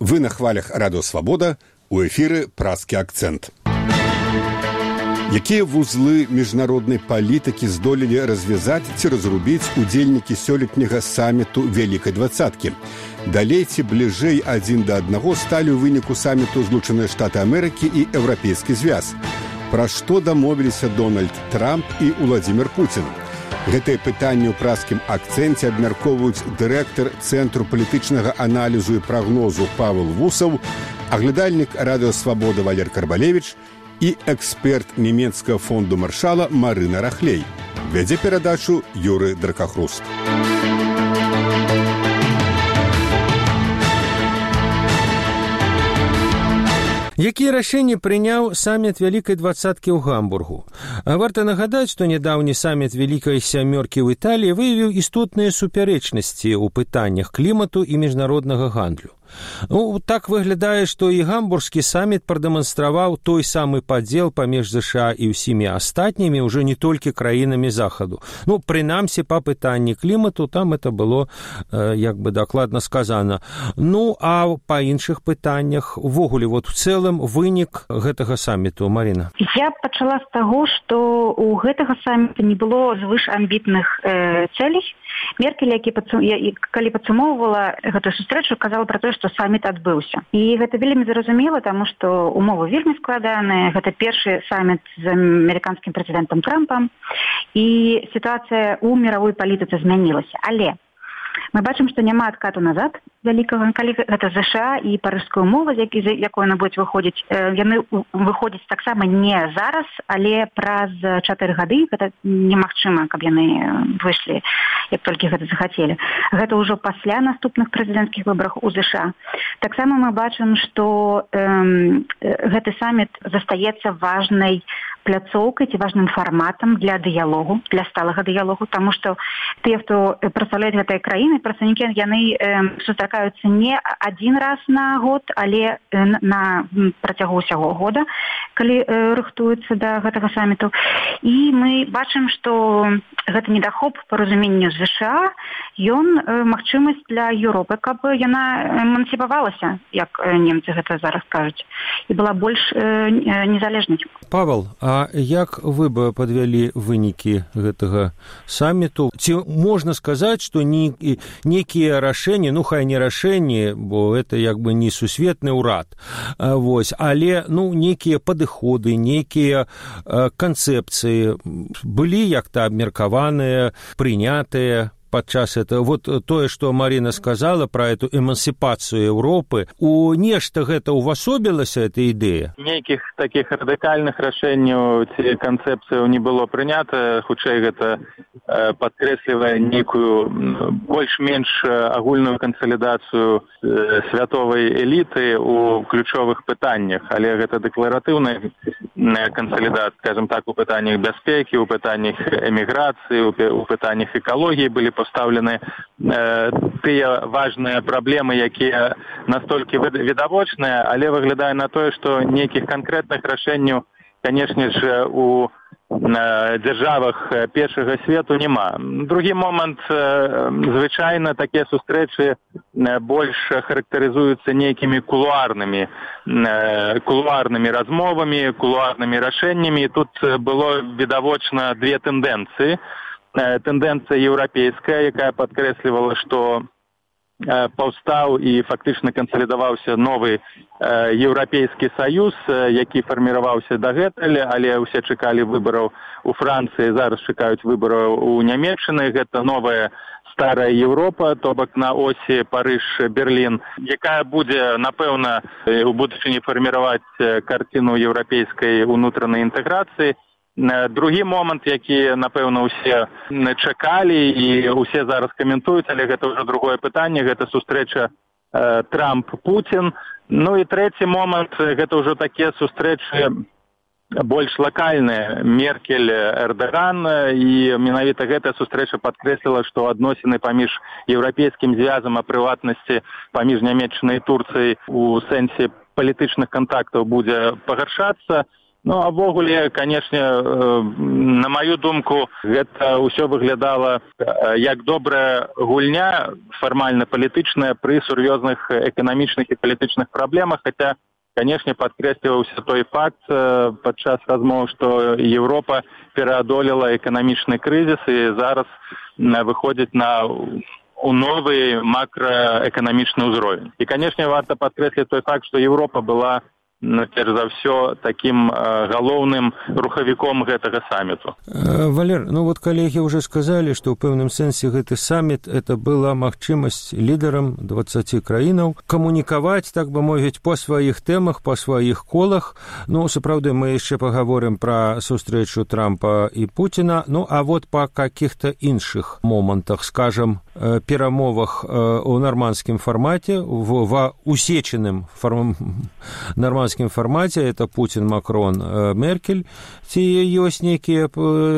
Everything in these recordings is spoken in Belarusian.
Вы на хвалях Радио Свабода, у эфіры празкі акцэнт. Якія вузлы міжнароднай палітыкі здолелі развязаць ці разрубіць удзельнікі сёлетняга саміту Вялікай двадцаткі? Далей ці бліжэй адзін да аднаго сталі ў выніку саміту Злучаныя Штаты Амерыкі і Еўрапейскі звяз? Пра што дамовіліся Дональд Трамп і Уладзімір Пуцін? Гэтае пытанне ў празкім акцэнце абмяркоўваюць дырэктар Цэнтру палітычнага аналізу і прагнозу Павел Вусаў, аглядальнік Радыё Свабода Валер Карбалевіч і эксперт нямецкага фонду Маршала Марына Рахлей. Вядзе перадачу Юры Дракахруст. Якія рашэнні прыняў саміт Вялікай двадцаткі ў Гамбургу? Варта нагадаць, што нядаўні саміт Вялікай сямёркі ў Італіі выявіў істотныя супярэчнасці ў пытаннях клімату і міжнароднага гандлю. Так выглядае, што і гамбургскі саміт прадэманстраваў той самы падзел паміж ЗША і ўсімі астатнімі, ўжо не толькі краінамі захаду. Прынамсі, па пытанні клімату там это было дакладна сказана. А па іншых пытаннях увогуле в цэлым вынік гэтага саміту, Марына. Я пачала з таго, што у гэтага саміта не было звышамбітных цэлей. Меркель, калі падсумоўвала гэтую сустрэчу, казала пра тое, што саміт адбыўся. І гэта вельмі зразумела, таму што умовы вельмі складаныя. Гэта першы саміт з амерыканскім прэзідэнтам Трампам. І сітуацыя ў міравой палітыцы змянілася. Але мы бачым, што няма адкату назад вялікага, калі гэта ЗША і парыжская умова, з якой яны будуць выходзіць. Яны выходзяць таксама не зараз, але праз 4 гады. Гэта немагчыма, каб яны выйшлі, як толькі гэта захацелі. Гэта ўжо пасля наступных прэзідэнцкіх выбарах у ЗША. Таксама мы бачым, што гэты саміт застаецца важнай пляцоўкай ці важным фарматам для дыялогу, для сталага дыялогу, таму што тыя, хто прадстаўляюць гэтыя краіны, прадстаўнікі, яны сустракаюцца не адзін раз на год, але на працягу ўсяго года, калі рыхтуюцца да гэтага саміту. І мы бачым, што гэты недахоп па разуменню ЗША, ён магчымасць для Еўропы, каб яна эмансіпавалася, як немцы гэта зараз кажуць, і была больш незалежнай. Павел, а як вы бы падвялі вынікі гэтага саміту? Ці можна сказаць, што некія рашэнні, хай не рашэнні, бо это не сусветны ўрад, але некія падыходы, некія канцэпцыі былі як-то абмеркаваныя, прынятыя падчас этого. Тое, што Марына сказала пра эту эмансіпацыю Еўропы, у нешта гэта ўвасобілася, эта ідэя? Нейкіх такіх радыкальных рашэнняў ці канцэпцыяў не было прынята, хутчэй гэта падкрэслівае нейкую больш-менш агульную кансалідацыю святовай эліты ў ключовых пытаннях, але гэта дэкларатыўная кансалідацыя, скажем так, у пытаннях бяспекі, у пытаннях эміграцыі, у пытаннях экалогіі былі поставлены тыя важныя праблемы, якія настолькі відавочныя, але выглядае на тое, што нейкіх канкрэтных рашэнняў, канешне ж, у дзяржавах першага свету няма. Другі момант, звычайна такія сустрэчы больш характарызуюцца нейкімі кулуарнымі размовамі, кулуарнымі рашэннямі. Тут было відавочна две тэндэнцыі. Тэндэнцыя еўрапейская, якая падкрэслівала, што паўстаў і фактычна кансалідаваўся новы еўрапейскі саюз, які фарміраваўся дагэтуль, але ўсе чакалі выбараў у Францыі, зараз чакаюць выбараў у Нямецчыны. Гэта новая старая Еўропа, то бок на осі Парыж-Берлін, якая будзе, напэўна, у будучыні фарміраваць карціну еўрапейскай унутранай інтэграцыі. Другі момант, які, напэўна, усе чакалі і усе зараз каментуюць, але гэта ўжо другое пытанне, гэта сустрэча Трамп-Пуцін. І трэці момант, гэта ўжо такія сустрэчы больш лакальныя, Меркель-Эрдаган, і менавіта гэтая сустрэча падкрэсліла, што адносіны паміж еўрапейскім звязам, а прыватнасці паміж Нямецчынай і Турцыяй у сэнсе палітычных кантактаў будзе пагаршацца. Ну, а ввогуле, канешне, на маю думку, гэта ўсё выглядала як добрая гульня, фармальна палітычная, пры сур'ёзных эканамічных і палітычных праблемах, хаця, канешне, падкрэсліваўся той факт падчас размоў, што Еўропа пераадолела эканамічны крызіс і зараз выходзіць у новы макраэканамічны ўзровень. І, канешне, варта падкрэсліць той факт, што Еўропа была, перш за ўсё, такім галоўным рухавіком гэтага саміту. Валер, вот калегі ўжо сказалі, што ў пэўным сэнсе гэты саміт это была магчымасць лідарам 20 краінаў камунікаваць, так бы мовіць, па сваіх тэмах, па сваіх колах. Сапраўды, мы яшчэ пагаворым пра сустрэчу Трампа і Пуціна, а вот па каких-то іншых момантах, скажам, перамовах у нармандскім фармаце, в усечаным нармандскім фармаце, это Путин, Макрон, Меркель, ці ёсць нейкія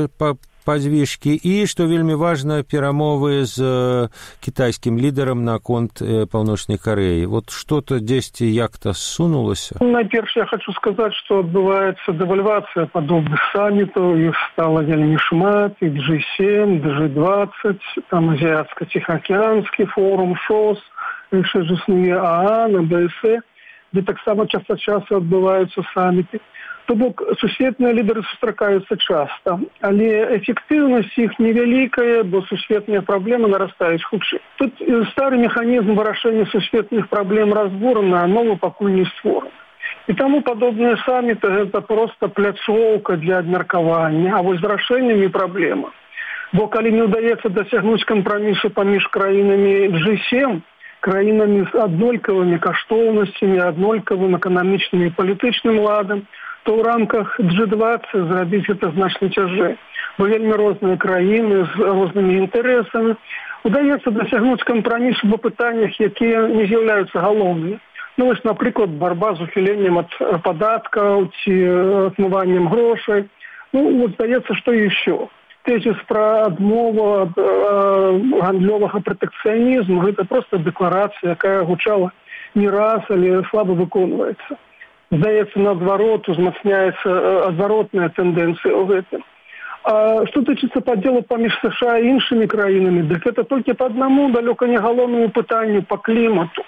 падзвіжкі, і, што вельмі важна, перамовы з кітайскім лідарам наконт Паўночнай Карэі. Вот что-то дзесьці як-то ссунулася? Найперш, я хочу сказаць, што адбываецца дэвальвацыя падобных самітаў, іх стала вельмі шмат, і G7, G20, там азіатска-ціхаакіанскі форум, ШОС, яшчэ ж існуе ААН, АБС, где таксама час ад часу адбываюцца саміты. То бок сусветныя лідары сустракаюцца часта, але эфектыўнасць іх невялікая, бо сусветныя праблемы нарастаюць хутчэй. Тут стары механізм вырашэння сусветных праблем разбураны, а новы пакуль не створаны. І таму падобныя саміты гэта проста пляцоўка для абмеркавання, а вось з рашэннямі праблема. Бо калі не ўдаецца дасягнуць кампрамісу паміж краінамі G7, краінамі з аднолькавымі каштоўнасцямі, аднолькавым эканамічным і палітычным ладам, то ў рамках G20 зрабіць гэта значна цяжэй. Бо вельмі розныя краіны з рознымі інтарэсамі. Удаецца дасягнуць кампрамісу па пытаннях, якія не з'яўляюцца галоўнымі. Вось, напрыклад, барба з ухіленнем ад падаткаў ці адмываннем грошай. Здаецца, што і ўсё. Тезіс пра адмову ад гандлёвага пратэкцыянізму – гэта проста дэкларацыя, якая гучала не раз, але слаба выконваецца. Здаецца, наадварот, узмацняецца адваротная тэндэнцыя ў гэтым. А што тычыцца падзелу паміж США і іншымі краінамі, дык гэта толькі па аднаму далёка не галоўнаму пытанню па клімату.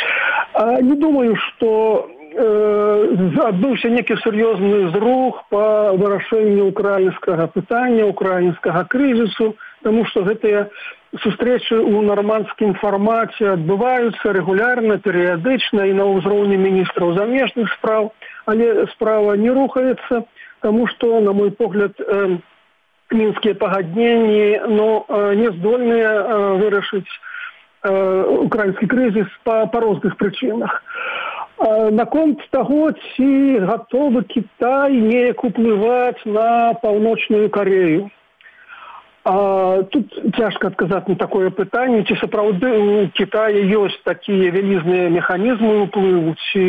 Не думаю, што адбыўся некі сур'ёзны зрух па вырашэнню украінскага пытання, украінскага крызісу, таму што гэтыя сустрэчы ў нармандскім фармаце адбываюцца рэгулярна, перыядычна і на ўзроўні міністраў замежных спраў, але справа не рухаецца, таму што, на мой погляд, мінскія пагадненні не здольныя вырашыць украінскі крызіс па розных прычынах. Наконт таго, ці гатовы Кітай неяк уплываць на Паўночную Карею. Тут цяжка адказаць на такое пытанне, ці сапраўды у Кітаі ёсць такія вялізныя механізмы ўплыву, ці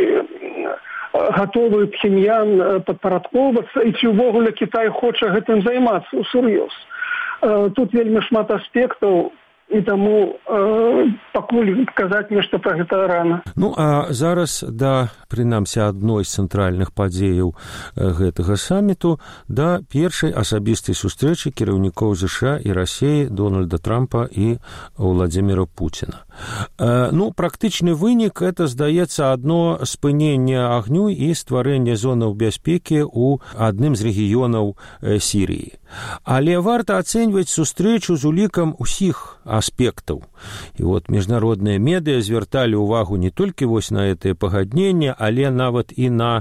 гатовы Пхеньян падпарадкоўвацца, і ці ўвогуле Кітай хоча гэтым займацца ўсур'ёз. Тут вельмі шмат аспектаў, і таму пакуль казаць нешта пра гэта рана. А зараз да, прынамсі, адной з цэнтральных падзеяў гэтага саміту, да першай асабістай сустрэчы кіраўнікоў ЗША і Расіі Дональда Трампа і Владзіміра Пуціна. Практычны вынік – это, здаецца, адно спыненне агню і стварэнне зонаў бяспекі ў адным з рэгіёнаў Сірыі. Але варта ацэньваць сустрэчу з улікам усіх аспектаў. І міжнародныя медыа звярталі ўвагу не толькі на гэтае пагадненне, але нават і на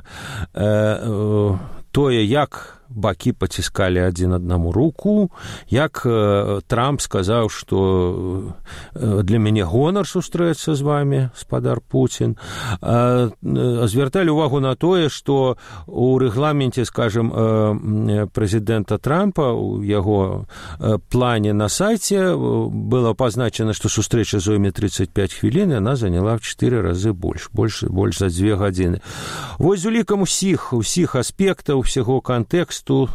тое, як бакі паціскалі адзін аднаму руку, як Трамп сказаў, што для мяне гонар сустрэцца з вами, спадар Пуцін. Звярталі ўвагу на тое, што ў рэгламенце, скажем, прэзідэнта Трампа, у яго плане на сайце было пазначана, што сустрэча зойме 35 хвілін, і яна заняла в 4 разы больш за 2 гадзіны. Вось з улікам усіх аспектаў, усяго кантэксту, кантэксту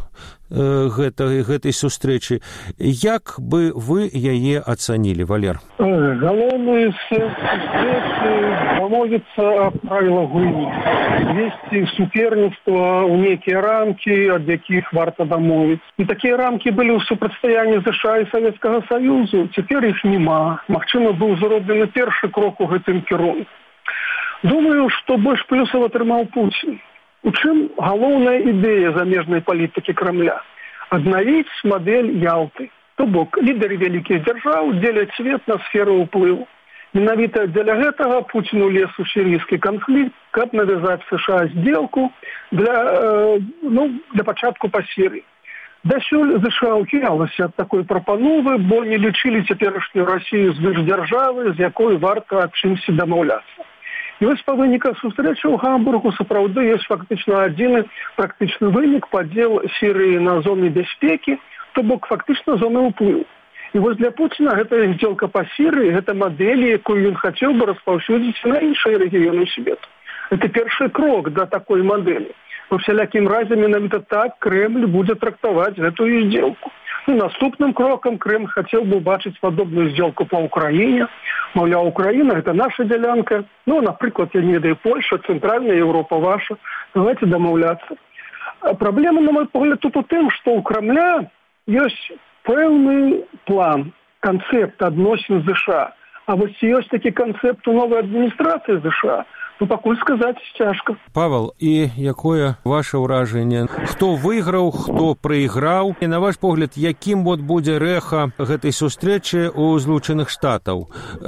гэтай сустрэчы. Як бы вы яе ацанілі, Валер? Галоўнае сустрэчы дамовіцца аб правілах гульні. Весці суперніцтва ў нейкія рамкі, ад якіх варта дамовіць. І такія рамкі былі ў супрацьстаянні ЗША і Савецкага Саюзу. Цяпер іх няма. Магчыма, быў зроблены першы крок у гэтым кірунку. Думаю, што больш плюсаў атрымаў Пуцін. У чым галоўная ідэя замежнай палітыкі Крамля? Аднавіць мадэль Ялты. То бок, лідары вялікіх дзяржаў дзеляць свет на сферу ўплыву. Менавіта дзеля гэтага Пуцін улез у сірійскі канфлікт, каб навязаць США здзелку для пачатку па Сірыі. Дасюль ЗША ухілялася ад такой прапановы, бо не лічылі цяперашнюю Расію звышдзяржавы, з якой варта аб чымсьці дамаўляцца. І вось па выніках сустрэчы ў Гамбургу сапраўды ёсць фактычна адзіны практычны вынік падзел Сірыі на зоны бяспекі, то бок фактычна зоны ўплыву. І вось для Пуціна гэта здзелка па Сірыі, гэта мадэлі, якую ён хацеў бы распаўсюдзіць на іншыя рэгіёны свету. Гэта першы крок да такой мадэлі. Во всялякім разе менавіта так Крэмль будзе трактаваць гэтую здзелку. Наступным крокам Крэмль хацеў бы бачыць падобную здзелку па Ўкраіне. Маўляў, Украіна – гэта наша дзялянка. Напрыклад, я не ведаю, Польша, Цэнтральная Еўропа ваша. Давайте дамаўляцца. Праблема, на мой погляд, тут у тым, што ў Крамля ёсць пэўны план, канцэпт адносін з ЗША. А вось ёсць такі канцэпт у новай адміністрацыі ЗША. Пакуль сказаць цяжка. Павел, і якое ваше ўражанне? Хто выйграў, хто прайграў? І на ваш погляд, якім будзе рэха гэтай сустрэчы ў Злучаных Штатаў?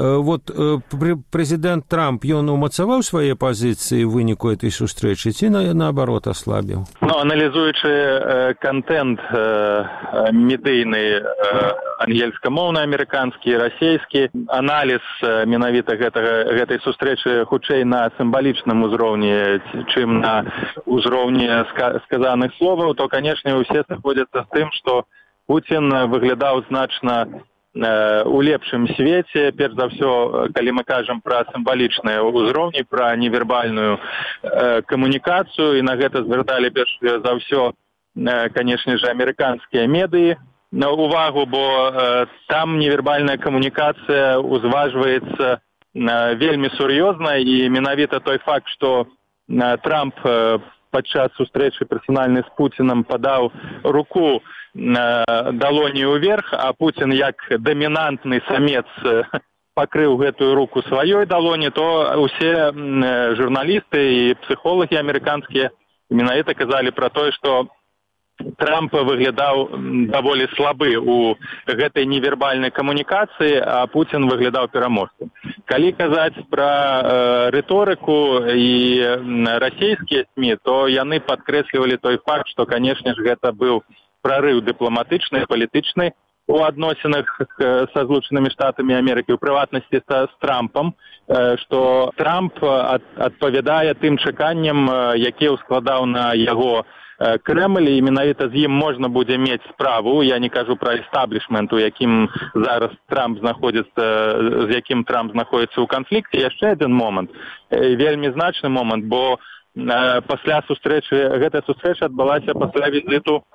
Прэзідэнт Трамп, ён умацаваў свае пазіцыі ў выніку этой сустрэчы, ці наоборот аслабіў? Аналізуючы контент медыйны ангельскамоўны, амерыканскі, расійскі, аналіз менавіта гэтай сустрэчы хутчэй на сімвалічным узроўні, чым на ўзроўні сказаных словаў, то, канешне, усе сыходзяцца з тым, што Пуцін выглядаў значна у лепшым свеце, перш за ўсё, калі мы кажам пра сімвалічныя ўзроўні, пра невербальную камунікацыю, і на гэта звярталі перш за ўсё, канешне ж, амерыканскія медыі на увагу, бо там невербальная камунікацыя узважваецца вельмі сур'ёзна, і менавіта той факт, што Трамп падчас сустрэчы персанальнай з Пуцінам падаў руку далонію ўверх, а Пуцін як дамінантны самец пакрыў гэтую руку сваёй далоні, то усе журналісты і псіхолагі амерыканскія менавіта казалі пра тое, што Трамп выглядаў даволі слабы ў гэтай невербальнай камунікацыі, а Пуцін выглядаў пераможцам. Калі казаць пра рыторыку і расійскія СМІ, то яны падкрэслівалі той факт, што, канешне ж, гэта быў прарыў дыпламатычны, палітычны у адносінах са Злучанымі Штатамі Амерыкі, у прыватнасці з Трампам, што Трамп адпавядае тым чаканням, якія ўскладаў на яго Крэмль, і менавіта з ім можна будзе мець справу. Я не кажу пра эстаблішмент, у якім зараз Трамп знаходзіцца, з якім Трамп знаходзіцца ў канфлікце. Яшчэ адзін момант, вельмі значны момант, бо пасля сустрэчы, гэтая сустрэча адбылася пасля візіту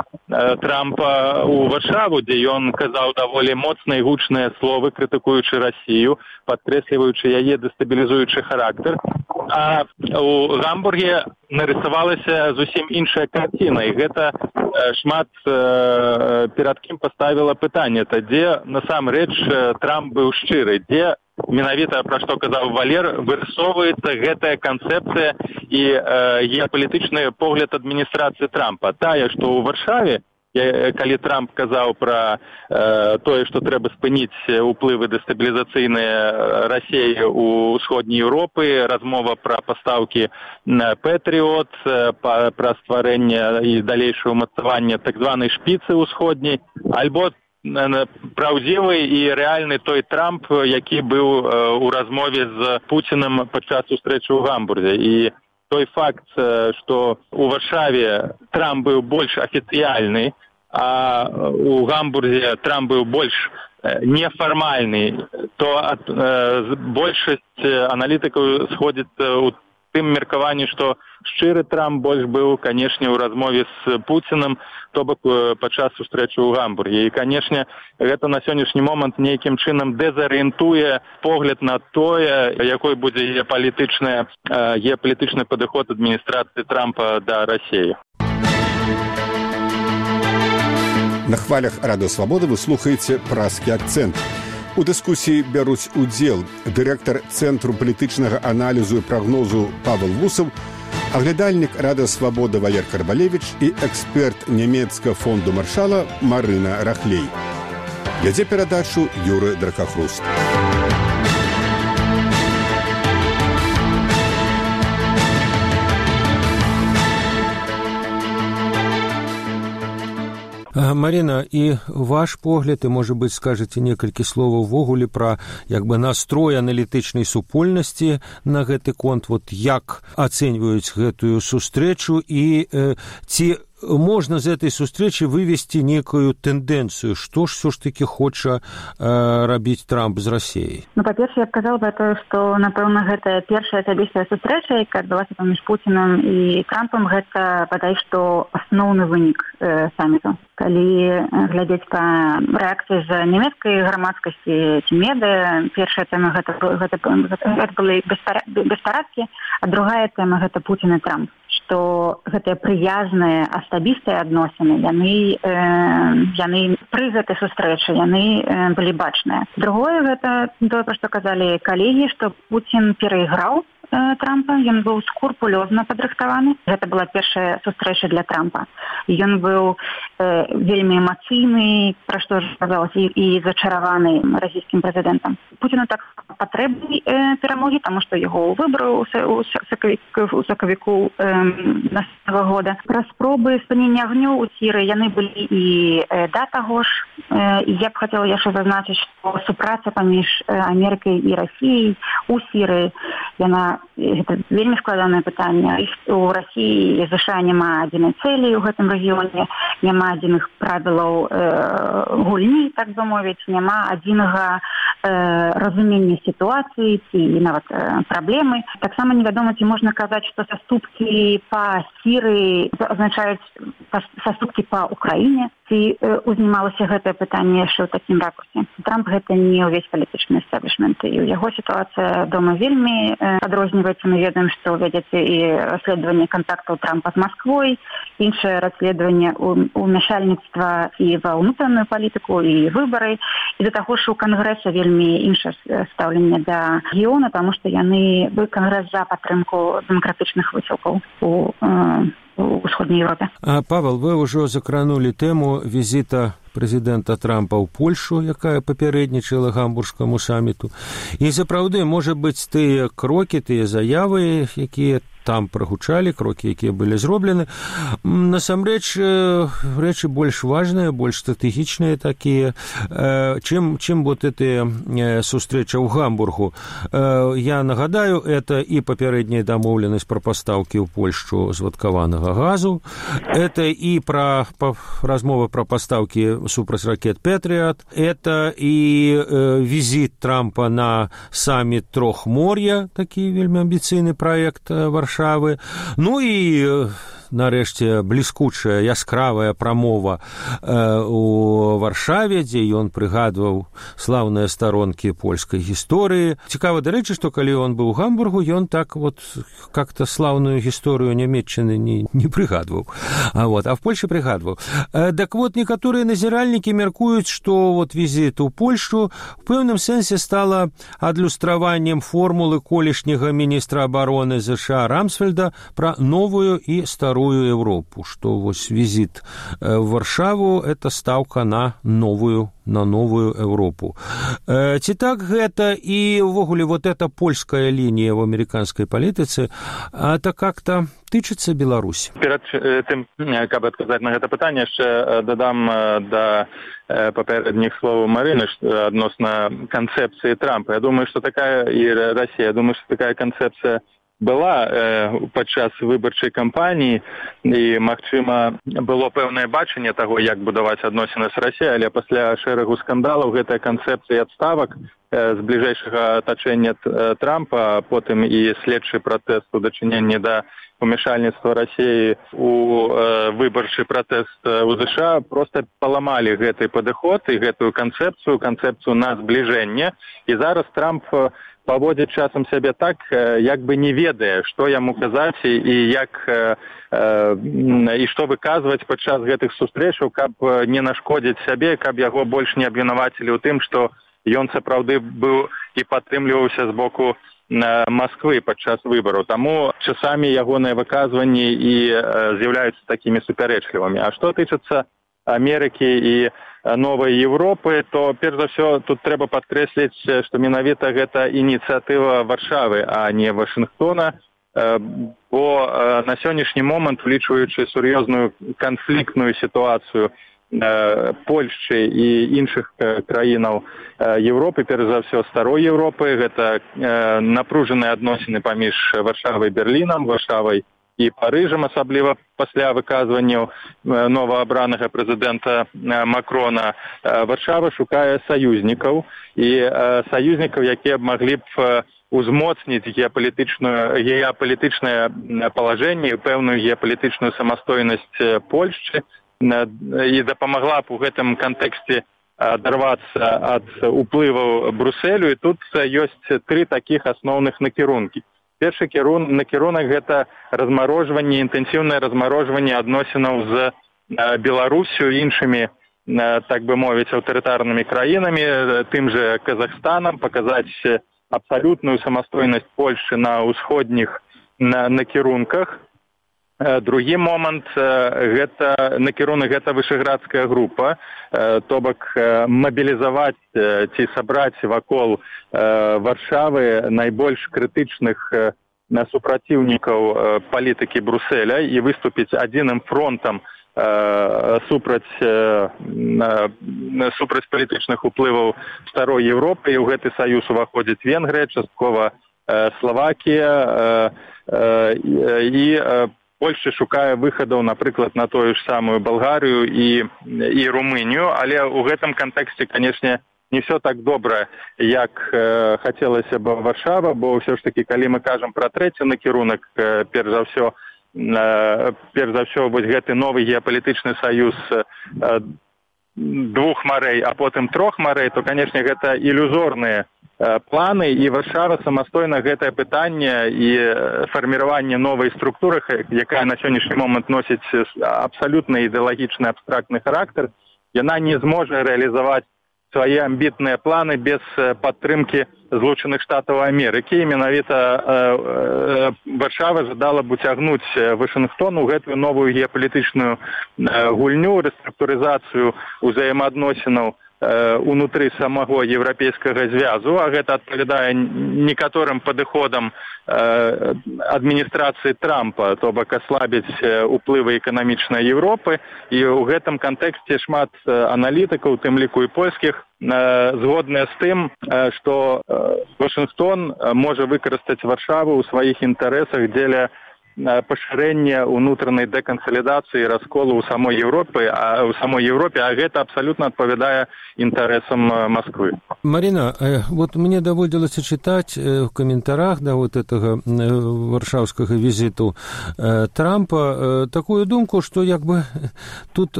Трампа ў Варшаву, дзе ён казаў даволі моцныя і гучныя словы, крытыкуючы Расію, падкрэсліваючы яе дэстабілізуючы характар. А ў Гамбурге нарысавалася зусім іншая карціна, і гэта шмат перад кім паставіла пытанне, дзе насамрэч Трамп быў шчыры, дзе менавіта, пра што казаў Валер, вырысоўваецца гэтая канцэпцыя і геапалітычны погляд адміністрацыі Трампа. Тая, што ў Варшаве, калі Трамп казаў пра тое, што трэба спыніць уплывы дэстабілізацыйныя Расіі ў ўсходняй Еўропы, размова пра пастаўкі Пэтріот, пра стварэнне і далейшае ўмацаванне так званай шпіцы ўсходняй, альбо праўдзівы і рэальны той Трамп, які быў у размове з Пуцінам падчас сустрэчы ў Гамбурзе. І той факт, што ў Варшаве Трамп быў больш афіцыяльны, а ў Гамбурзе Трамп быў больш нефармальны, то большасць аналітыкаў сходзіцца ў тым меркаванні, што шчыры Трамп больш быў, канешне, у размове з Пуцінам, то бок падчас сустрэчы ў Гамбурге. І, канешне, гэта на сённяшні момант нейкім чынам дэзарыентуе погляд на тое, якой будзе геапалітычны падыход адміністрацыі Трампа да Расіі. На хвалях Радыё Свабода вы слухаеце «Празкі акцэнт». У дыскусіі бяруць удзел дырэктар Цэнтру палітычнага аналізу і прагнозу Павел Вусаў, аглядальнік Радыё Свабода Валер Карбалевіч і эксперт нямецкага фонду Маршала Марына Рахлей. Вядзе перадачу Юры Дракахруст. Марина, і ваш погляд, і, може бути, скажете некалькі словаў увогуле пра настрой аналітычнай супольнасці на гэты конт, як ацэньваюць гэтую сустрэчу і ці можна з этой сустрэчы вывесці некую тэндэнцыю, што ж все ж таки хоча рабіць Трамп з Расіяй? Па-першае, я б казала пра тое, што, напэўна, гэта першая асабістая сустрэча, якая адбылася паміж Пуцінам і Трампам, гэта, бадай, што асноўны вынік саміту. Калі глядзець па рэакцыі з нямецкай грамадскасці ці медыя, першая тэма гэта былі беспарадкі, а другая тэма гэта Пуцін і Трамп. Што гэтыя прыязныя асабістыя адносіны, яны пры гэтай сустрэчы, яны былі бачныя. Другое, гэта тое, пра што казалі калегі, што Пуцін перайграў Трампа, ён быў скрупулёзна падрыхтаваны. Гэта была першая сустрэча для Трампа. Ён быў вельмі эмацыйны, пра што ж казалася, і зачараваны расійскім прэзідэнтам. Пуціну так патрэбны перамогі, таму што яго выбраў у сакавіку наступнага года. Пра спробы спынення агню ў Сірыі яны былі і да таго ж. І я б хацела яшчэ зазначыць, што супраца паміж Амерыкай і Расіяй у Сірыі, гэта вельмі складанае пытанне. У Расіі і ЗША няма адзінай цэлі ў гэтым рэгіёне, няма адзіных правілаў гульні, так бы мовіць, няма адзінага разумення сітуацыі ці нават праблемы. Таксама невядома, ці можна казаць, што саступкі па Сірыі азначаюць саступкі па Украіне, ці узнімалася гэтае пытанне яшчэ ў такім ракурсе. Трамп гэта не ўвесь палітычны эстаблішмент, і ў яго сітуацыя дома вельмі адрозніваецца. Мы ведаем, што вядзецца і расследаванне кантактаў Трампа з Масквой, іншае расследаванне ўмяшальніцтва і ва ўнутраную палітыку, і выбары. І да таго ж у Кангрэса вельмі іншае стаўленне да рэгіёна, таму што Кангрэс за падтрымку дэмакратычных высілкаў у ўсходняй Европе. Павел, вы ўжо закранулі тэму візіта прэзідэнта Трампа ў Польшу, якая папярэднічала гамбургскаму саміту. І сапраўды, можа быць, тыя крокі, тыя заявы, якія там прагучалі, крокі, якія былі зроблены, насамрэч рэчы больш важныя, больш стратэгічныя такія, чым эта сустрэча ў Гамбургу. Я нагадаю, это і папярэдняя дамоўленасць пра пастаўкі ў Польшчу звадкаванага газу, это і пра размовы пра пастаўкі супраць ракет Петріат, это і візіт Трампа на саміт Трохмор'я, такі вельмі амбіцыйны праект Варшавы. Ну і нарэшце бліскучая, яскравая прамова у Варшаве, дзе ён прыгадваў слаўныя старонкі польскай гісторыі. Цікава, дарэчы, што калі ён быў у Гамбургу, ён так как-то слаўную гісторыю Нямецчыны не прыгадваў. А в Польше прыгадваў. Так некаторыя назіральнікі мяркуюць, што візіт у Польшу в пэўным сэнсе стала адлюстраваннем формулы колішняга міністра абароны ЗША Рамсфельда пра новую і старую Европу, что визит в Варшаву – это ставка на новую Европу. Ці так гэта і ўвогуле эта польская лінія в американской палітыцы, это как-то тычыцца Беларусь? Перад тым, каб адказаць на гэта пытанне, яшчэ дадам да папярэдніх словаў Марыны адносна канцэпцыі Трампа. Я думаю, што такая, і Расія, я думаю, што такая канцэпцыя была падчас выбарчай кампаніі, і, магчыма, было пэўнае бачанне таго, як будаваць адносіны з Расіяй, але пасля шэрагу скандалаў гэтая канцэпцыя адставак з бліжэйшага атачэння Трампа, а потым і следчы пратэст у дачыненні да умешальніцтва Расіі у выбарчы пратэст у ЗША проста паламалі гэты падыход і гэтую канцэпцыю на збліжэнне. І зараз Трамп паводзіць часам сябе так, як бы не ведае, што яму казаць і як і што выказваць падчас гэтых сустрэчаў, каб не нашкодзіць сябе, каб яго больш не абвінавацілі ў тым, што ён сапраўды быў і падтрымліваўся з боку Москвы падчас выбараў. Таму часамі ягоныя выказванні і з'яўляюцца такімі супярэчлівымі. А што тычыцца Амерыкі і новай Европы, то перш за ўсё тут трэба падкрэсліць, што менавіта гэта ініцыятыва Варшавы, а не Вашынгтона, бо на сённяшні момант, улічваючы сур'ёзную канфліктную сітуацыю Польшчы і іншых краінаў Европы, перш за ўсё старой Европы, гэта напружаныя адносіны паміж Варшавай і Берлінам, Варшавай і Парыжам, асабліва пасля выказванняў новаабранага прэзідэнта Макрона. Варшава шукае саюзнікаў, і саюзнікаў, якія б маглі б узмоцніць геапалітычнае палажэнне і пэўную геапалітычную самастойнасць Польшчы, і дапамагла б у гэтым кантэксце адарвацца ад уплываў Брусэлю. І тут ёсць тры такіх асноўных накірункі. Першы накірунак – гэта размарожванне, інтэнсіўнае размарожванне адносінаў з Беларусю і іншымі, так бы мовіць, аўтарытарнымі краінамі, тым жа Казахстанам, паказаць абсалютную самастойнасць Польшчы на ўсходніх накірунках. Другі момант – гэта накірунак, гэта вышэградская група, то бок мабілізаваць ці сабраць вакол Варшавы найбольш крытычных супраціўнікаў палітыкі Бруселя і выступіць адзіным фронтам супраць палітычных уплываў старой Европы. І ў гэты саюз уваходзіць Венгрыя, часткова Славакія, і Польшча шукае выхадаў, напрыклад, на тую ж самую Балгарыю і Румынію, але ў гэтым кантэксце, канешне, не ўсё так добра, як хацелася б Варшава, бо ўсё ж такі, калі мы кажам пра трэці накірунак, перш за ўсё, вось гэты новы геапалітычны саюз двух марэй, а потым трох марэй, то, канешне, гэта ілюзорныя планы, і Варшава самастойна гэтае пытанне і фарміраванне новай структуры, якая на сённяшні момант носіць абсалютна ідэалагічны абстрактны характар, яна не зможа рэалізаваць свае амбітныя планы без падтрымкі Злучаных Штатаў Амерыкі. І менавіта Варшава жадала б уцягнуць Вашынгтон у гэтую новую геапалітычную гульню, рэструктурызацыю ўзаемаадносінаў унутры самого еўрапейскага звязу, а гэта адпавядае некаторым падыходам адміністрацыі Трампа, то бок аслабіць уплывы эканамічнай Европы. І ў гэтым кантэксце шмат аналітыкаў, тым ліку і польскіх, згодныя з тым, што Вашынгтон можа выкарыстаць Варшаву ў сваіх інтарэсах дзеля пашырэння ўнутранай дэкансалідацыі, расколу ў самой Европе, а гэта абсалютна адпавядае інтарэсам Москвы. Марина, вот мне даводилось читать в комментариях до вот этого варшавского визиту Трампа такую думку, что як бы тут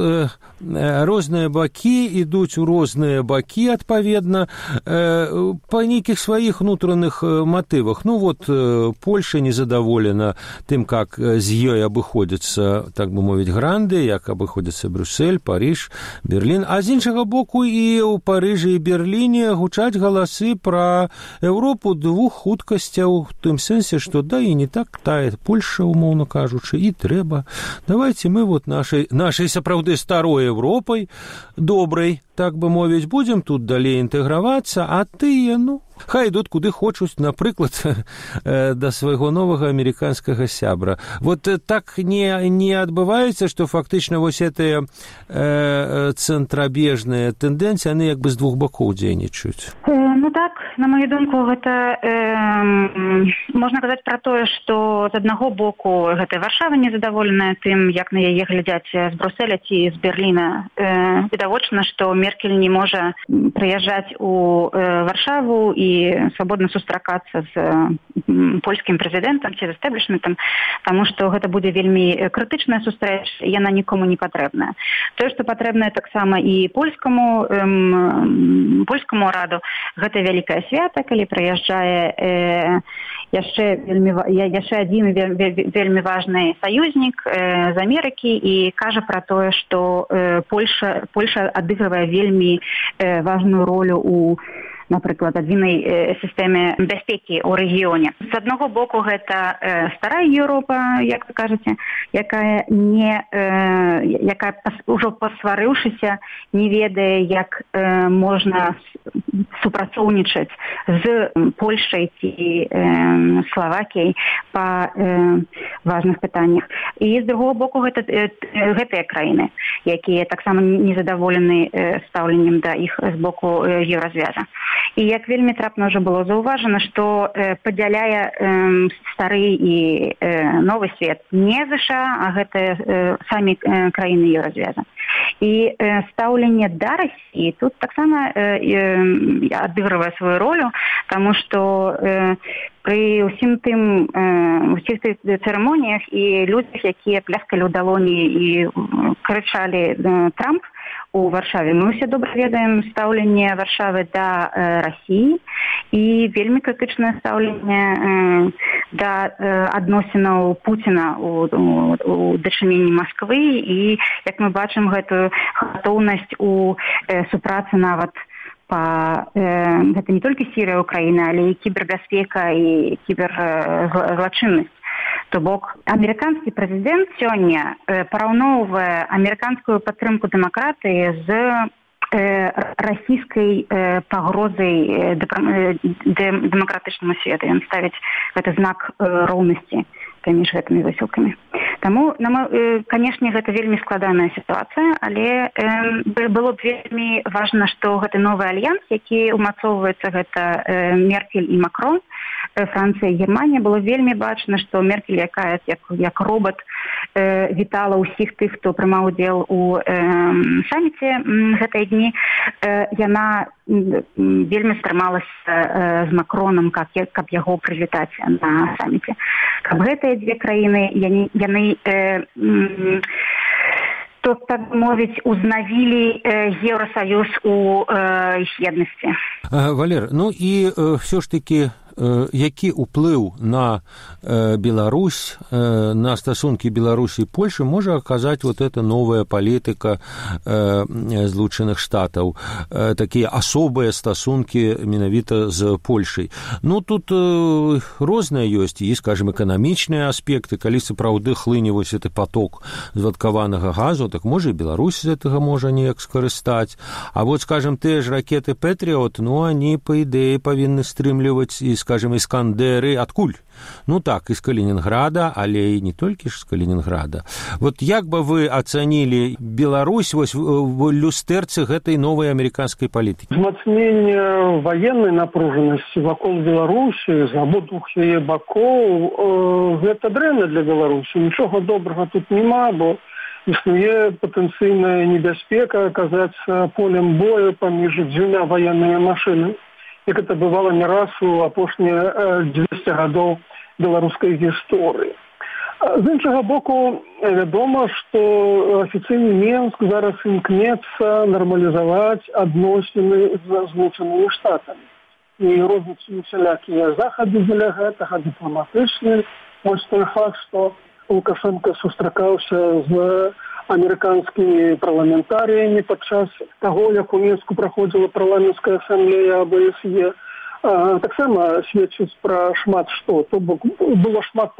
розныя бакі ідуць у розныя бакі, адпаведна, па нейкіх сваіх внутренних мотивах. Ну вот Польша незадоволена тым, как з ёй абыходзяцца, так бы мовіць, гранды, як абыходзяцца Брюссель, Париж, Берлін. А з іншага боку і ў Парыжы і Берліне гучаць галасы пра Еўропу двух хуткасцяў, в тым сэнсе, што да і не так тая Польша, умоўна кажучы, і трэба. Давайте мы вот нашай сапраўды старой Европай, добрай, так бы мовіць, будзем тут далей інтэгравацца, а тыя, ну, хай ідуць куды хочуць, напрыклад, да свайго новага амерыканскага сябра. Вот так не адбываецца, што фактычна вось гэтыя цэнтрабежныя тэндэнцыі, яны як бы з двух бакоў дзейнічаюць. Ну так, на мою думку, гэта можна казаць пра тое, што з аднаго боку гэтая Варшава незадаволеная тым, як на яе глядзяць з Брюсселя ці з Берліна. Відавочна, што Меркель не можа прыязджаць у Варшаву і свабодна сустракацца з польскім прэзідэнтам ці з эстэблішментам, таму што гэта будзе вельмі крытычная сустрэча, яна нікому не патрэбная. Тое, што патрэбнае таксама і польскаму раду, гэта вялікае свята, калі прыязджае яшчэ адзін вельмі важны саюзнік з Амерыкі і кажа пра тое, што Польша адыгрывае вельмі важную ролю у, напрыклад, адзінай сістэме бяспекі ў рэгіёне. З аднаго боку, гэта старая Еўропа, як вы кажаце, якая ўжо пасварыўшыся не ведае, як можна супрацоўнічаць з Польшай ці Словакіяй па важных пытаннях. І з другого боку, гэтыя краіны, якія таксама незадаволены стаўленнем да іх з боку Еўразвяза. І як вельмі трапна ўжо было заўважана, што падзяляе стары і новы свет не ЗША, а гэта самі краіны Еўразвяза. І стаўленне да Расіі тут таксама адыгрывае сваю ролю, таму што пры ўсіх тых цырымоніях і людзях, якія пляскалі ў далоні і крычалі «Трамп», у Варшаве. Мы ўсе добра ведаем стаўленне Варшавы да Расіі і вельмі крытычнае стаўленне да адносінаў Пуціна у дачыненні Масквы і, як мы бачым, гэтую гатоўнасць у супрацы нават гэта не толькі Сірыя, Украіна, але і кібербяспека і кіберзлачыннасць. То бок, амерыканскі прэзідэнт сёння параўноўвае амерыканскую падтрымку дэмакратыі з расійскай пагрозай дэмакратычнаму свету. Ён ставіць гэты знак роўнасці паміж гэтымі высілкамі. Таму, канешне, гэта вельмі складаная сітуацыя, але было б вельмі важна, што гэты новы альянс, які умацоўваецца, гэта Меркель і Макрон, Францыя і Германія, было вельмі бачна, што Меркель, якая як робот вітала ўсіх тых, хто прымаў удзел у саміце гэтай дні, яна вельмі стрымалася з Макронам, каб яго прывітаць на саміце. Каб гэтыя дзве краіны, яны то, так мовіць, узнавілі Еўрасаюз у іх еднасці. Валер, ну і все ж таки які ўплыў на Беларусь, на стасункі Беларусі і Польшы можа аказаць вот эта новая палітыка Злучаных Штатаў, такія асобыя стасункі менавіта з Польшай. Ну, тут розныя ёсць, і, скажем, эканамічныя аспекты, калі сапраўды хлыне вось гэты поток звадкаванага газу, так можа і Беларусь з гэтага можа неяк скарыстаць. А вот, скажем, тыя ж ракеты Пэтріот, ну, они, по ідэі, павінны стрымліваць і, скажем, Іскандеры адкуль? Ну так, из Калининграда, але і не толькі ж з Калининграда. Вот як бы вы ацанілі Беларусь вось в люстэрцы гэтай новай амерыканскай палітыкі? Змацненне военной напружанасці вакол Беларусі з абодвух яе бакоў, гэта дрэнна для Беларусі. Нічога добрага тут няма, бо існуе патэнцыйная небяспека аказацца полем бою паміж дзвюма военнымі машинамі, як это бывало не раз у апошнія 200 гадоў беларускай гісторыі. З іншага боку, вядома, што афіцыйны Мінск зараз імкнецца нармалізаваць адносіны з Злучанымі Штатамі. І робяць усялякія захады дзеля гэтага, дыпламатычныя. Вось той факт, што Лукашенко сустракаўся з амерыканскімі парламентарыямі падчас таго, як у Мінску праходзіла парламенцкая асамблея АБСЕ, таксама сведчыць пра шмат што. То бок было шмат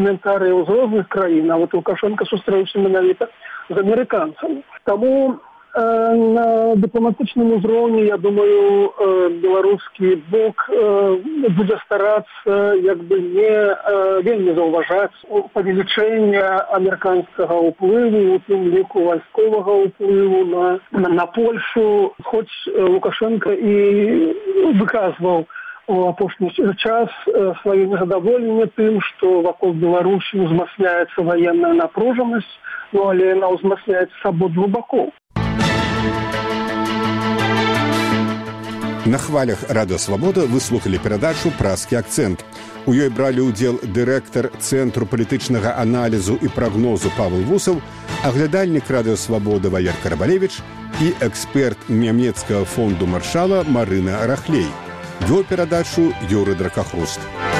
парламентарыяў з розных краін, а вот Лукашенко сустрэўся менавіта з амерыканцамі. Таму на дыпламатычным узроўні, я думаю, беларускі бок будзе старацца як бы не вельмі заўважаць павелічэння амерыканскага ўплыву, у тым ліку вайсковага ўплыву на Польшу. Хоць Лукашенко і выказваў у апошні час сваё незадаволенне тым, што вакол Беларусі ўзмацняецца ваенная напружанасць, але яна ўзмацняецца з абодвух бакоў. На хвалях Радыё Свабода вы слухалі перадачу «Празкі акцэнт». У ёй бралі ўдзел дырэктар Цэнтру палітычнага аналізу і прагнозу Павел Вусаў, аглядальнік Радыё Свабода Валер Карабалевіч і эксперт нямецкага фонду Маршала Марына Рахлей. Вёў перадачу Юрый Дракахруст.